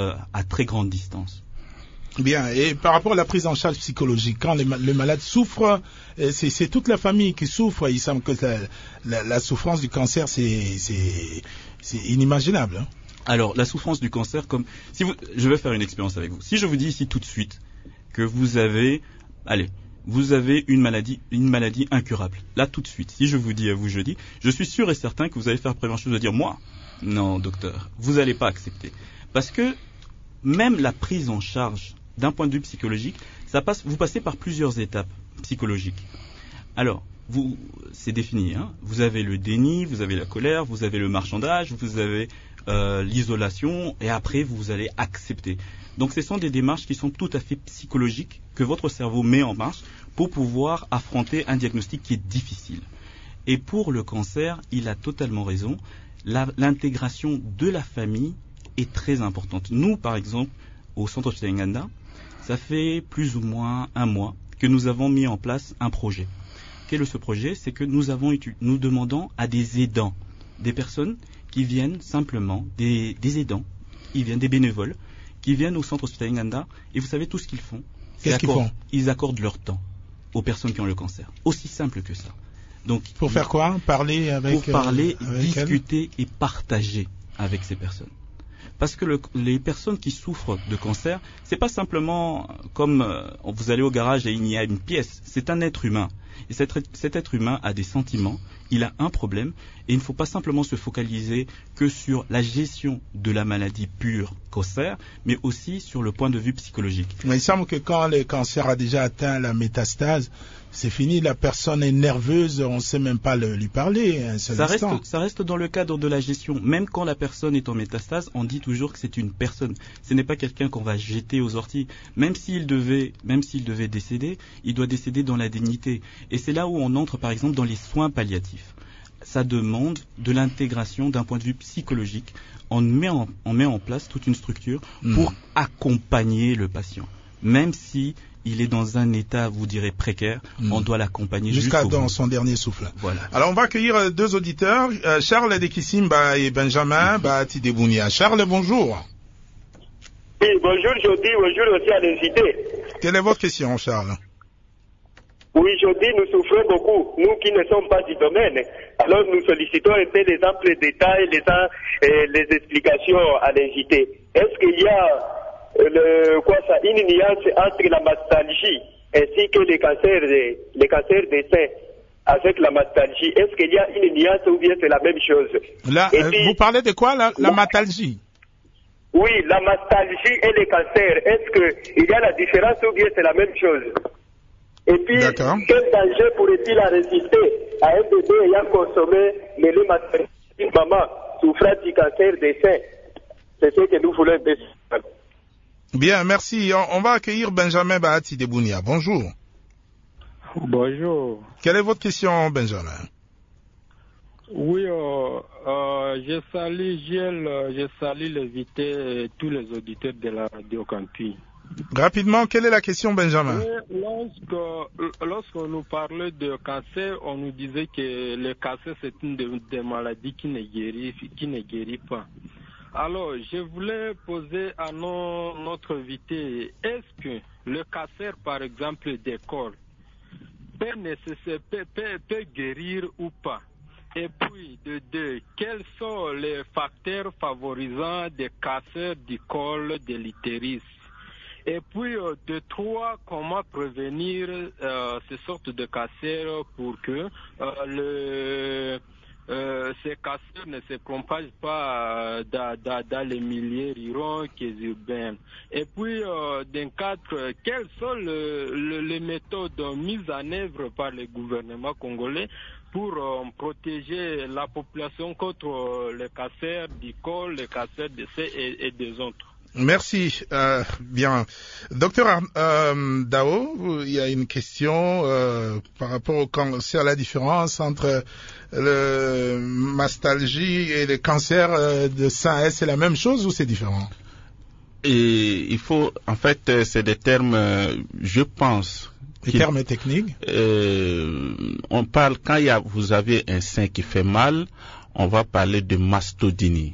à très grande distance. Bien, et par rapport à la prise en charge psychologique, quand le malade souffre, c'est toute la famille qui souffre. Il semble que la souffrance du cancer, c'est inimaginable. Hein. Alors, la souffrance du cancer, je vais faire une expérience avec vous. Si je vous dis ici tout de suite que vous avez une maladie incurable. Là, tout de suite, si je vous dis à vous jeudi, je suis sûr et certain que vous allez faire la première chose de dire, moi, non, docteur, vous n'allez pas accepter. Parce que même la prise en charge d'un point de vue psychologique, vous passez par plusieurs étapes psychologiques. Alors, c'est défini, hein. Vous avez le déni, vous avez la colère, vous avez le marchandage, vous avez l'isolation, et après vous allez accepter. Donc ce sont des démarches qui sont tout à fait psychologiques que votre cerveau met en marche pour pouvoir affronter un diagnostic qui est difficile. Et pour le cancer, il a totalement raison, l'intégration de la famille est très importante. Nous, par exemple, au Centre Chitenganda, ça fait plus ou moins un mois que nous avons mis en place un projet. Quel est ce projet? C'est que nous demandons à des aidants, des personnes qui viennent simplement, des aidants, des bénévoles, qui viennent au Centre Chitenganda, et vous savez tout ce qu'ils font. Qu'est-ce qu'ils font? Ils accordent leur temps aux personnes qui ont le cancer. Aussi simple que ça. Donc, pour faire quoi? Parler avec... Pour parler, discuter et partager avec ces personnes. Parce que les personnes qui souffrent de cancer, c'est pas simplement comme vous allez au garage et il y a une pièce, c'est un être humain. Et cet être humain a des sentiments, il a un problème, et il ne faut pas simplement se focaliser que sur la gestion de la maladie pure cancer, mais aussi sur le point de vue psychologique. Mais il semble que quand le cancer a déjà atteint la métastase, c'est fini, la personne est nerveuse, on ne sait même pas lui parler un seul instant. Ça reste dans le cadre de la gestion. Même quand la personne est en métastase, on dit toujours que c'est une personne. Ce n'est pas quelqu'un qu'on va jeter aux orties. Même s'il devait décéder, il doit décéder dans la dignité. Et c'est là où on entre par exemple dans les soins palliatifs. Ça demande de l'intégration d'un point de vue psychologique. On met en place toute une structure pour accompagner le patient. Même si il est dans un état, vous direz, précaire, on doit l'accompagner jusqu'à dans son dernier souffle. Voilà. Alors on va accueillir deux auditeurs, Charles Dekissimba et Benjamin Tidebounia. Charles, bonjour. Oui, bonjour Jody, bonjour aussi à l'invité. Quelle est votre question, Charles? Oui, Jody, nous souffrons beaucoup, nous qui ne sommes pas du domaine. Alors nous sollicitons un peu des amples détails, les explications à l'invité. Est-ce qu'il y a une nuance entre la nostalgie ainsi que les cancers des seins avec la mastalgie. Est-ce qu'il y a une nuance ou bien c'est la même chose? Là, vous parlez de quoi, la mastalgie? Oui, la mastalgie et les cancers. Est-ce qu'il y a la différence ou bien c'est la même chose? Et puis, quel danger pourrait-il résister à un bébé ayant consommé le lait maternel d'une maman souffrant du cancer des seins? C'est ce que nous voulons décider. Bien, merci. On va accueillir Benjamin Bahati de Bounia. Bonjour. Bonjour. Quelle est votre question, Benjamin? Oui, je salue l'invité et tous les auditeurs de la Radio Campus. Rapidement, quelle est la question, Benjamin? Lorsqu'on nous parlait de cancer, on nous disait que le cancer c'est une des maladies qui ne guérit pas. Alors, je voulais poser à notre invité, est-ce que le cancer, par exemple, des cols, peut guérir ou pas? Et puis, de deux, quels sont les facteurs favorisant des cancers du col de l'utérus? Et puis, de trois, comment prévenir ces sortes de cancers pour que ces cancers ne se propagent pas dans les milieux ruraux et urbains. Et puis, d'un cadre, quelles sont les méthodes mises en œuvre par le gouvernement congolais pour protéger la population contre les cancers du col, les cancers des seins et des autres? Merci. Bien. Docteur Dao, il y a une question par rapport au cancer, la différence entre le mastalgie et le cancer de sein. Est-ce la même chose ou c'est différent? Et il faut, en fait, c'est des termes, je pense. Les termes techniques? On parle, quand vous avez un sein qui fait mal, on va parler de mastodynie.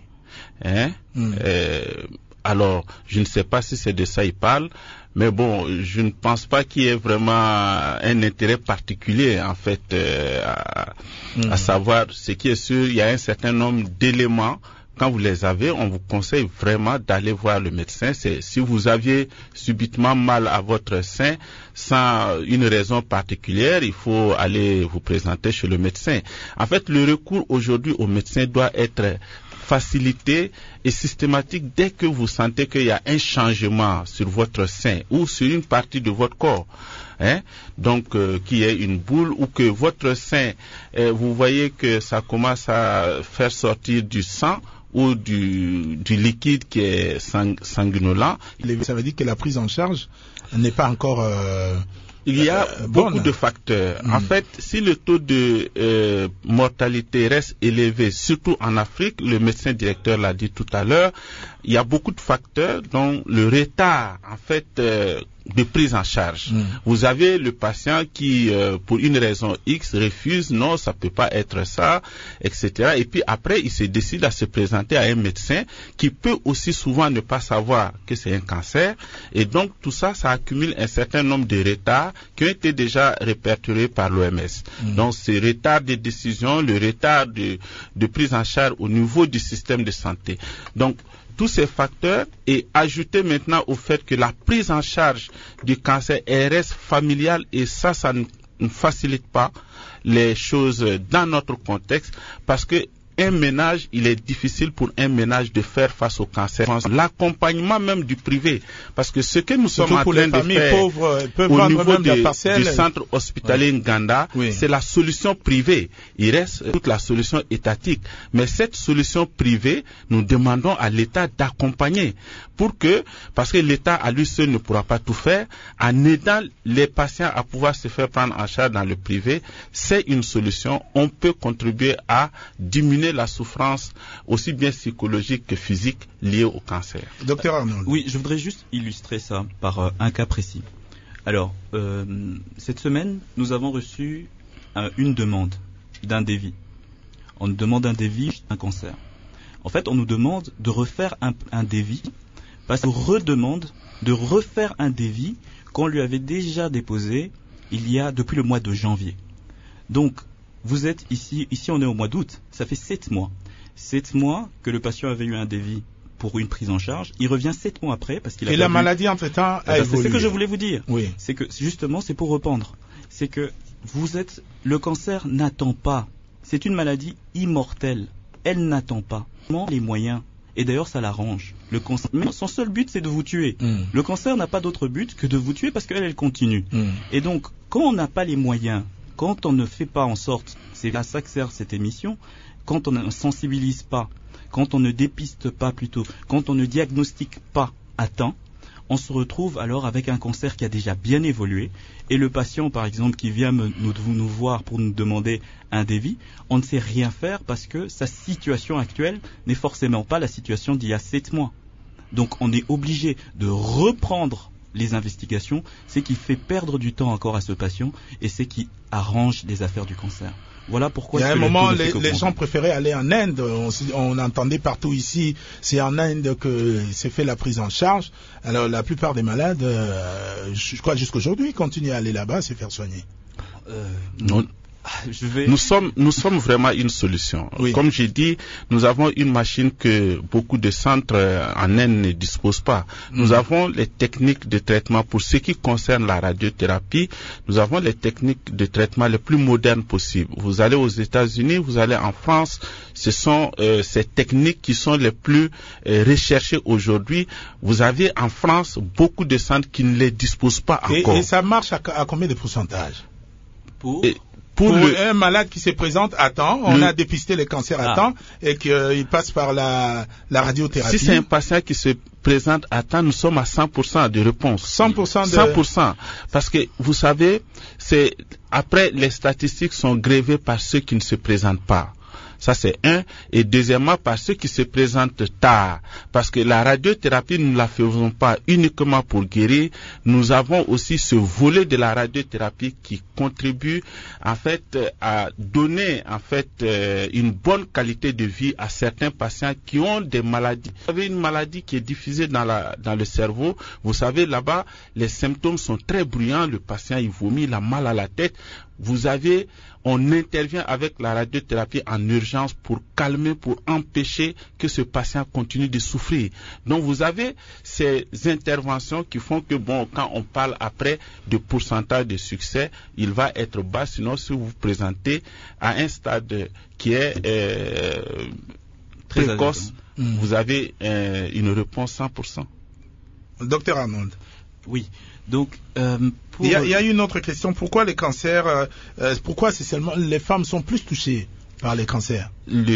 Alors, je ne sais pas si c'est de ça il parle, mais bon, je ne pense pas qu'il y ait vraiment un intérêt particulier, en fait, à savoir ce qui est sûr. Il y a un certain nombre d'éléments. Quand vous les avez, on vous conseille vraiment d'aller voir le médecin. Si vous aviez subitement mal à votre sein, sans une raison particulière, il faut aller vous présenter chez le médecin. En fait, le recours aujourd'hui au médecin doit être facilité et systématique dès que vous sentez qu'il y a un changement sur votre sein ou sur une partie de votre corps. Donc, qu'il y ait une boule ou que votre sein, vous voyez que ça commence à faire sortir du sang ou du liquide qui est sanguinolent. Ça veut dire que la prise en charge n'est pas encore... Il y a beaucoup de facteurs. En fait, si le taux de mortalité reste élevé, surtout en Afrique, le médecin directeur l'a dit tout à l'heure, il y a beaucoup de facteurs dont le retard, en fait, de prise en charge. Vous avez le patient qui, pour une raison X, refuse, non, ça peut pas être ça, etc. Et puis après, il se décide à se présenter à un médecin qui peut aussi souvent ne pas savoir que c'est un cancer. Et donc, tout ça, ça accumule un certain nombre de retards qui ont été déjà répertoriés par l'OMS. Donc, ce retard de décision, le retard de prise en charge au niveau du système de santé. Donc, tous ces facteurs et ajouter maintenant au fait que la prise en charge du cancer reste familiale et ça ne facilite pas les choses dans notre contexte parce que un ménage, il est difficile pour un ménage de faire face au cancer. L'accompagnement même du privé, parce que ce que nous sommes en train de faire au niveau du centre hospitalier Nganda, c'est la solution privée. Il reste toute la solution étatique. Mais cette solution privée, nous demandons à l'État d'accompagner parce que l'État à lui seul ne pourra pas tout faire, en aidant les patients à pouvoir se faire prendre en charge dans le privé, c'est une solution. On peut contribuer à diminuer la souffrance aussi bien psychologique que physique liée au cancer. Docteur Arnold. Oui, je voudrais juste illustrer ça par un cas précis. Alors, cette semaine, nous avons reçu une demande d'un devis. On nous demande un devis, un cancer. En fait, on nous demande de refaire un devis parce qu'on redemande de refaire un devis qu'on lui avait déjà déposé depuis le mois de janvier. Donc, vous êtes ici on est au mois d'août, ça fait 7 mois. 7 mois que le patient avait eu un devis pour une prise en charge, il revient 7 mois après parce qu'il a perdu... la maladie entre-temps a évolué. C'est ce que je voulais vous dire. Oui. C'est que justement, c'est pour répondre. C'est que le cancer n'attend pas. C'est une maladie immortelle. Elle n'attend pas. Les moyens. Et d'ailleurs, ça l'arrange. Le cancer, son seul but, c'est de vous tuer. Le cancer n'a pas d'autre but que de vous tuer parce qu'elle continue. Et donc, quand on n'a pas les moyens, quand on ne fait pas en sorte, c'est à ça que sert cette émission, quand on ne sensibilise pas, quand on ne dépiste pas plutôt, quand on ne diagnostique pas à temps, on se retrouve alors avec un cancer qui a déjà bien évolué. Et le patient, par exemple, qui vient nous voir pour nous demander un devis, on ne sait rien faire parce que sa situation actuelle n'est forcément pas la situation d'il y a 7 mois. Donc on est obligé de reprendre les investigations, c'est qui fait perdre du temps encore à ce patient et c'est qui arrange les affaires du cancer. Voilà pourquoi. Il y a un moment, les gens préféraient aller en Inde. On entendait partout ici, c'est en Inde que s'est fait la prise en charge. Alors la plupart des malades, je crois jusqu'aujourd'hui, continuent à aller là-bas se faire soigner. Non. Nous sommes vraiment une solution. Oui. Comme j'ai dit, nous avons une machine que beaucoup de centres en Inde ne disposent pas. Nous avons les techniques de traitement pour ce qui concerne la radiothérapie. Nous avons les techniques de traitement les plus modernes possibles. Vous allez aux États-Unis, vous allez en France, ce sont ces techniques qui sont les plus recherchées aujourd'hui. Vous avez en France beaucoup de centres qui ne les disposent pas encore. Et ça marche à combien de pourcentage Pour un malade qui se présente à temps, on a dépisté les cancers à temps et qu'il passe par la radiothérapie. Si c'est un patient qui se présente à temps, nous sommes à 100% de réponse. 100%. Parce que, vous savez, après, les statistiques sont grévées par ceux qui ne se présentent pas. Ça, c'est un. Et deuxièmement, par ceux qui se présentent tard. Parce que la radiothérapie, nous ne la faisons pas uniquement pour guérir. Nous avons aussi ce volet de la radiothérapie qui contribue, en fait, à donner, en fait, une bonne qualité de vie à certains patients qui ont des maladies. Vous avez une maladie qui est diffusée dans le cerveau. Vous savez, là-bas, les symptômes sont très bruyants. Le patient, il vomit, il a mal à la tête. On intervient avec la radiothérapie en urgence pour calmer, pour empêcher que ce patient continue de souffrir. Donc vous avez ces interventions qui font que, quand on parle après de pourcentage de succès, il va être bas. Sinon, si vous vous présentez à un stade qui est très précoce, vous avez une réponse 100%. Docteur Arnold. Oui. Donc, il y a une autre question. Pourquoi les cancers, pourquoi c'est seulement les femmes sont plus touchées par les cancers?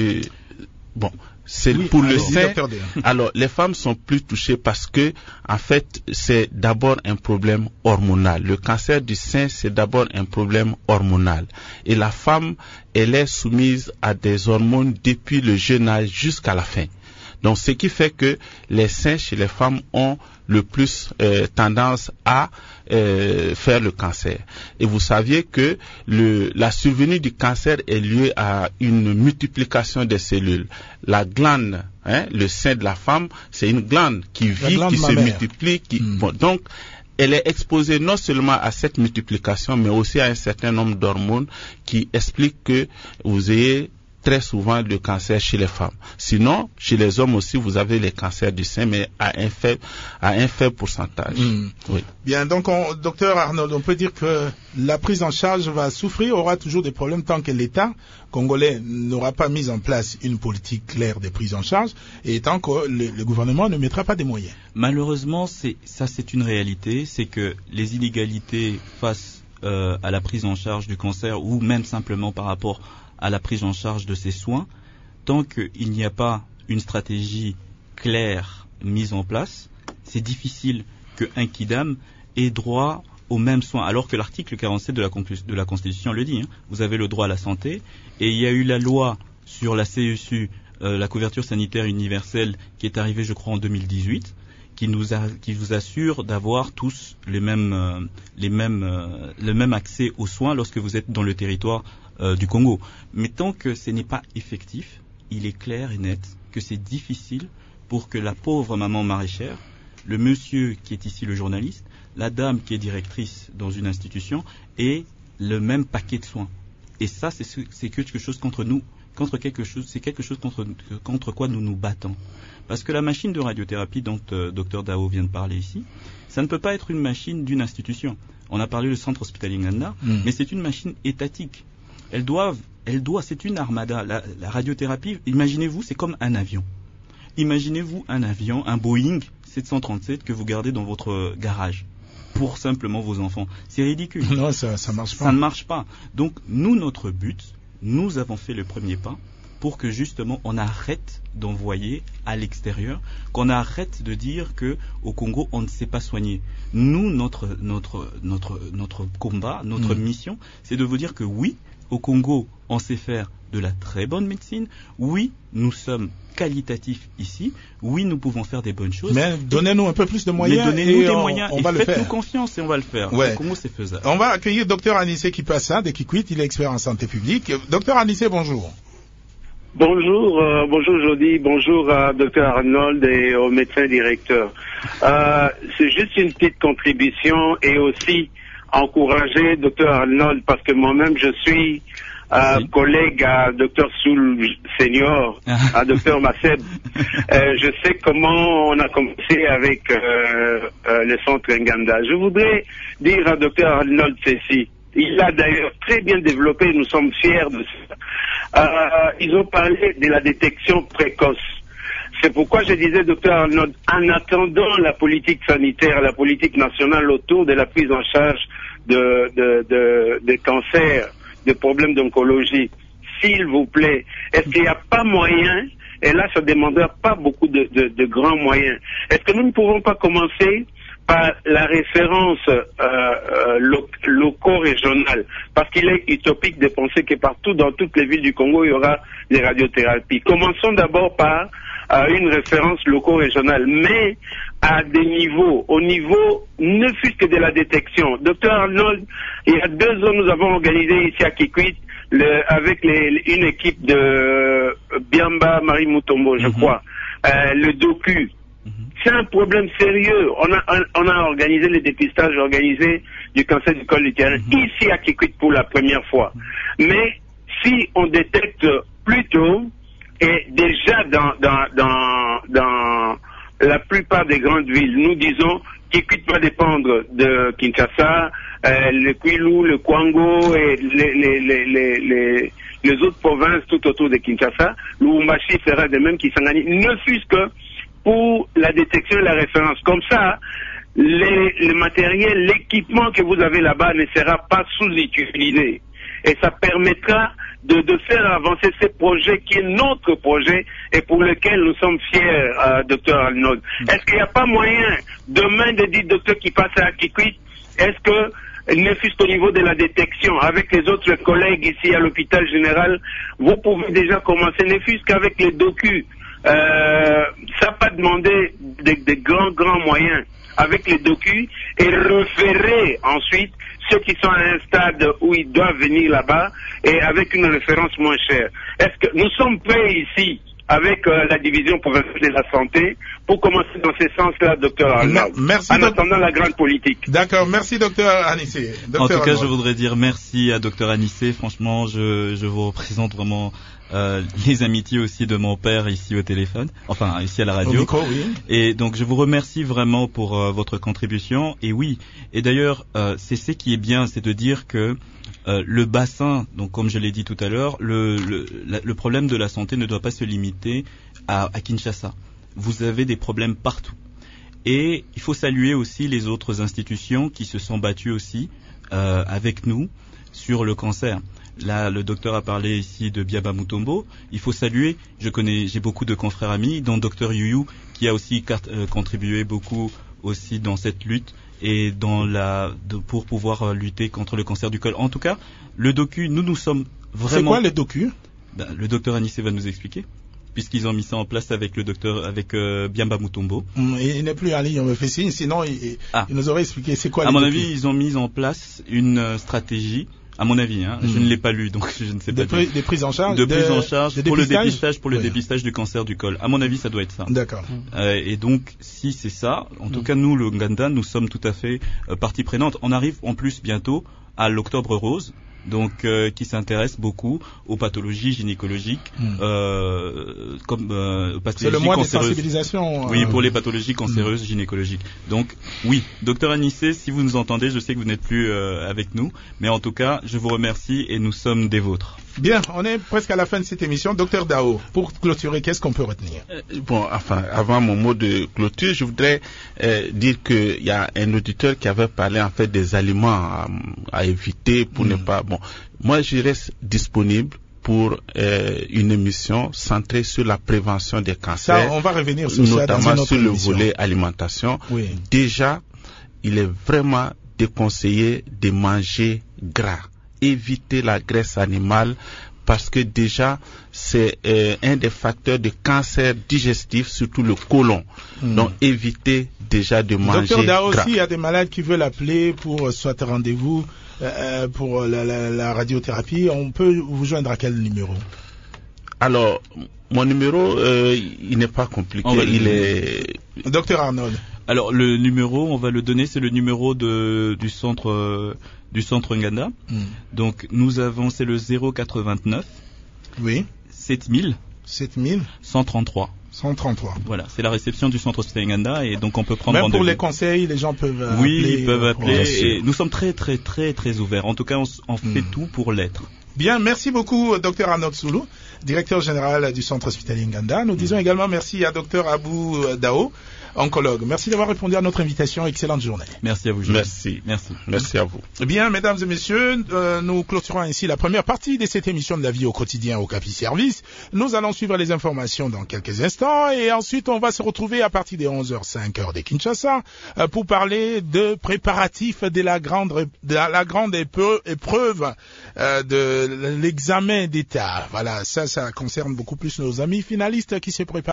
Pour le sein. Alors, les femmes sont plus touchées parce que, en fait, c'est d'abord un problème hormonal. Le cancer du sein, c'est d'abord un problème hormonal. Et la femme, elle est soumise à des hormones depuis le jeune âge jusqu'à la fin. Donc, ce qui fait que les seins chez les femmes ont le plus tendance à faire le cancer. Et vous saviez que la survenue du cancer est liée à une multiplication des cellules. La glande, le sein de la femme, c'est une glande qui vit, qui se multiplie. Donc, elle est exposée non seulement à cette multiplication, mais aussi à un certain nombre d'hormones qui expliquent que vous ayez très souvent le cancer chez les femmes. Sinon, chez les hommes aussi, vous avez les cancers du sein, mais à un faible pourcentage. Oui. Bien, donc, docteur Arnold, on peut dire que la prise en charge va souffrir, aura toujours des problèmes tant que l'État congolais n'aura pas mis en place une politique claire de prise en charge et tant que le gouvernement ne mettra pas des moyens. Malheureusement, c'est une réalité, c'est que les inégalités face à la prise en charge du cancer ou même simplement par rapport à la prise en charge de ces soins, tant qu'il n'y a pas une stratégie claire mise en place, c'est difficile qu'un Kidam ait droit aux mêmes soins, alors que l'article 47 de la Constitution le dit. Vous avez le droit à la santé, et il y a eu la loi sur la CSU, la couverture sanitaire universelle, qui est arrivée, je crois, en 2018, qui vous assure d'avoir tous le même accès aux soins lorsque vous êtes dans le territoire du Congo. Mais tant que ce n'est pas effectif, il est clair et net que c'est difficile pour que la pauvre maman maraîchère, le monsieur qui est ici le journaliste, la dame qui est directrice dans une institution ait le même paquet de soins. Et ça, c'est quelque chose qu'entre nous, quelque chose contre quoi nous nous battons. Parce que la machine de radiothérapie dont Dr Dao vient de parler ici, ça ne peut pas être une machine d'une institution. On a parlé du centre hospitalier Nganda, mais c'est une machine étatique. C'est une armada. La radiothérapie, imaginez-vous, c'est comme un avion. Imaginez-vous un avion, un Boeing 737 que vous gardez dans votre garage pour simplement vos enfants. C'est ridicule. Non, ça marche pas. Ça ne marche pas. Donc, notre but, nous avons fait le premier pas pour que justement on arrête d'envoyer à l'extérieur, qu'on arrête de dire que au Congo on ne sait pas soigner. Nous, notre combat, notre mission, c'est de vous dire que oui, au Congo, on sait faire de la très bonne médecine. Oui, nous sommes qualitatifs ici. Oui, nous pouvons faire des bonnes choses. Mais donnez-nous un peu plus de moyens. Mais donnez-nous des moyens et faites-nous confiance et on va le faire. Ouais. Au Congo, c'est faisable. On va accueillir Dr Anissé Kipassa de Kikwit. Il est expert en santé publique. Dr Anissé, bonjour. Bonjour Jody, bonjour à Dr Arnold et au médecin directeur. C'est juste une petite contribution et aussi encourager Dr Arnold parce que moi-même je suis collègue à Dr Soul Senior, à Dr Masseb. Je sais comment on a commencé avec le centre Nganda. Je voudrais dire à Dr Arnold ceci. Il l'a d'ailleurs très bien développé, nous sommes fiers de ça. Ils ont parlé de la détection précoce. C'est pourquoi je disais, docteur Arnold, en attendant la politique sanitaire, la politique nationale autour de la prise en charge de cancers, de problèmes d'oncologie, s'il vous plaît, est-ce qu'il n'y a pas moyen, et là ça demandera pas beaucoup de grands moyens, est-ce que nous ne pouvons pas commencer par la référence loco-régionale, parce qu'il est utopique de penser que partout dans toutes les villes du Congo il y aura des radiothérapies. Commençons d'abord par une référence loco-régionale, mais à des niveaux, au niveau ne fût-ce que de la détection. Docteur Arnold, il y a 2 ans nous avons organisé ici à Kikwit avec une équipe de Biamba Marie Mutombo, je crois, le docu. C'est un problème sérieux. On a organisé le dépistage du cancer du col utérin ici à Kikwit pour la première fois. Mais si on détecte plus tôt, et déjà dans la plupart des grandes villes, nous disons Kikwit va dépendre de Kinshasa, le Kwilu, le Kwango et les autres provinces tout autour de Kinshasa. Lubumbashi fera de même Kisangani, ne fût-ce que pour la détection et la référence. Comme ça, le matériel, l'équipement que vous avez là-bas ne sera pas sous-utilisé. Et ça permettra de faire avancer ce projet qui est notre projet et pour lequel nous sommes fiers, docteur Arnold. Est-ce qu'il n'y a pas moyen demain de dire, docteur qui passe à Kikwit, est-ce que, ne fût-ce qu'au niveau de la détection, avec les autres collègues ici à l'hôpital général, vous pouvez déjà commencer, ne fût-ce qu'avec les docus, ça n'a pas demandé de grands moyens avec les docus et référer ensuite ceux qui sont à un stade où ils doivent venir là-bas et avec une référence moins chère. Est-ce que nous sommes prêts ici avec la division provinciale de la santé pour commencer dans ce sens-là, docteur Arnold, en attendant la grande politique. D'accord, merci docteur Anissé. En tout cas, je voudrais dire merci à docteur Anissé. Franchement, je vous représente vraiment les amitiés aussi de mon père ici au téléphone, enfin ici à la radio. Au micro, oui. Et donc je vous remercie vraiment pour votre contribution. Et oui, et d'ailleurs, c'est ce qui est bien, c'est de dire que le bassin, donc comme je l'ai dit tout à l'heure, le problème de la santé ne doit pas se limiter à Kinshasa. Vous avez des problèmes partout. Et il faut saluer aussi les autres institutions qui se sont battues aussi avec nous sur le cancer. Là, le docteur a parlé ici de Biamba Mutombo. Il faut saluer, j'ai beaucoup de confrères amis, dont docteur Yuyu, qui a aussi contribué beaucoup aussi dans cette lutte et pour pouvoir lutter contre le cancer du col. En tout cas, le docu, nous sommes vraiment... C'est quoi le docu? Le docteur Anissé va nous expliquer, puisqu'ils ont mis ça en place avec le docteur, avec Biamba Mutombo. Il n'est plus en ligne, on me fait signe, sinon il nous aurait expliqué c'est quoi le docu. À mon avis, ils ont mis en place une stratégie. À mon avis, je ne l'ai pas lu, donc je ne sais pas. Des prises en charge. De prises en charge pour le dépistage du cancer du col. À mon avis, ça doit être ça. D'accord. Et donc, si c'est ça, en tout cas, nous, le Nganda, nous sommes tout à fait partie prenante. On arrive en plus bientôt à l'Octobre Rose. donc qui s'intéresse beaucoup aux pathologies gynécologiques, comme pathologies c'est le mois cancéreuses. De sensibilisation. Oui, pour les pathologies cancéreuses gynécologiques. Donc oui, docteur Anissé, si vous nous entendez, je sais que vous n'êtes plus avec nous, mais en tout cas, je vous remercie et nous sommes des vôtres. Bien, on est presque à la fin de cette émission. Docteur Dao, pour clôturer, qu'est-ce qu'on peut retenir? Avant mon mot de clôture, je voudrais dire qu'il y a un auditeur qui avait parlé en fait des aliments à éviter pour ne pas... Bon, moi, je reste disponible pour une émission centrée sur la prévention des cancers. Ça, on va revenir sur ça, notamment sur le volet alimentation. Oui. Déjà, il est vraiment déconseillé de manger gras. Éviter la graisse animale parce que déjà c'est un des facteurs de cancer digestif, surtout le côlon. Donc éviter déjà de manger Docteur Dao, gras. aussi, il y a des malades qui veulent appeler pour soit rendez-vous pour la radiothérapie. On peut vous joindre à quel numéro? Alors, mon numéro, il n'est pas compliqué. Il est... Docteur Arnold. Alors, le numéro, on va le donner, c'est le numéro du centre Nganda. Donc, nous avons, c'est le 089. Oui. 7000. 133. 133. Voilà, c'est la réception du centre hospitalier Nganda et donc on peut prendre rendez-vous. Même pour les conseils, les gens peuvent appeler. Oui, ils peuvent appeler et nous sommes très très très très ouverts. En tout cas, on fait tout pour l'être. Bien, merci beaucoup Dr Arnold Soulou, directeur général du centre hospitalier Nganda. Nous disons également merci à Dr Abou Dao, oncologue. Merci d'avoir répondu à notre invitation. Excellente journée. Merci à vous. Merci. Merci à vous. Bien, mesdames et messieurs, nous clôturons ainsi la première partie de cette émission de la vie au quotidien au Capi Service. Nous allons suivre les informations dans quelques instants et ensuite on va se retrouver à partir des 11h05 de Kinshasa pour parler de préparatifs de la grande épreuve de l'examen d'État. Voilà, ça concerne beaucoup plus nos amis finalistes qui se préparent.